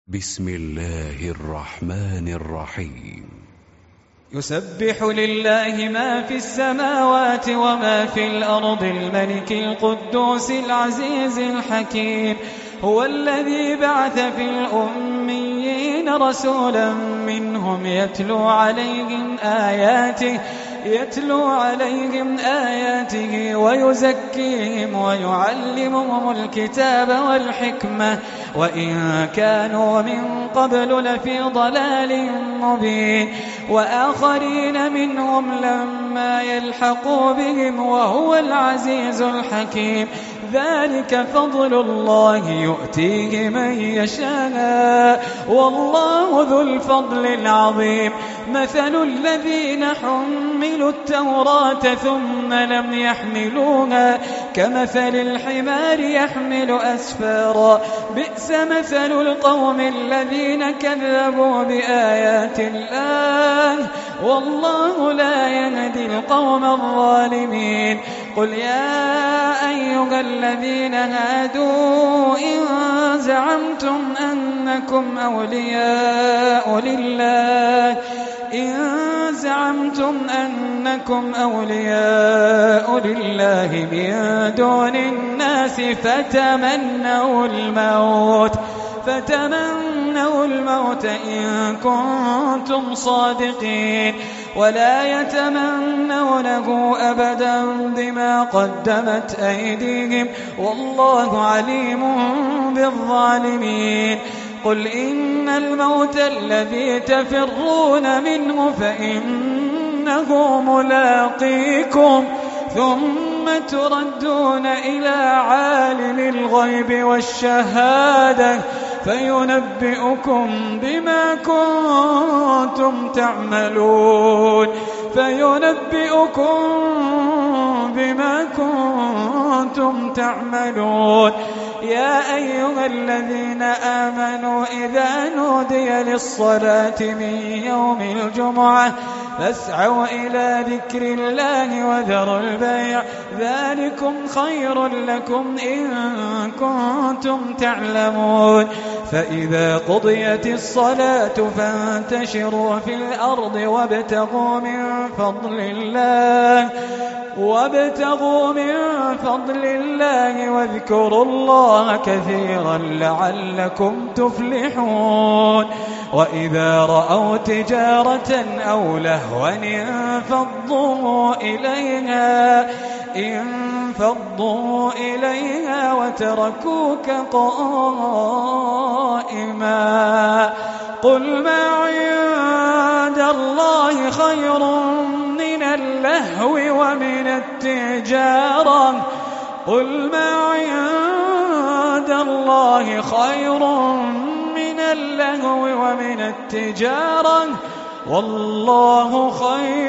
بسم الله الرحمن الرحيم. يسبح لله ما في السماوات وما في الأرض الملك القدوس العزيز الحكيم. هو الذي بعث في الأميين رسولا منهم يتلو عليهم آياته ويزكيهم ويعلمهم الكتاب والحكمة وإن كانوا من قبل لفي ضلال مبين وآخرين منهم لما يلحقوا بهم وهو العزيز الحكيم. ذلك فضل الله يؤتيه من يشاء والله ذو الفضل العظيم. مثل الذين حملوا التوراة ثم لم يحملوها كمثل الحمار يحمل أسفارا بئس مثل القوم الذين كذبوا بآيات الله والله لا يهدي القوم الظالمين. قل يا أيها الذين هادوا إن زعمتم أنكم أولياء لله من دون الناس فتمنوا الموت إن كنتم صادقين ولا يتمنونه أبدا بما قدمت أيديهم والله عليم بالظالمين. قل إن الموت الذي تفرون منه فإنه ملاقيكم ثم تردون إلى عالم الغيب والشهادة فينبئكم بما كنتم تعملون. يا أيها الذين آمنوا إذا نودي للصلاة من يوم الجمعة فاسعوا إلى ذكر الله وذروا البيع ذلكم خير لكم إن كنتم تعلمون. فإذا قضيت الصلاة فانتشروا في الأرض وابتغوا من فضل الله واذكروا الله كثيرا لعلكم تفلحون. وإذا رأوا تجارة أو لهوا انفضوا إليها وتركوك قائما. قل ما عند الله خير من اللهو ومن التجارة والله خير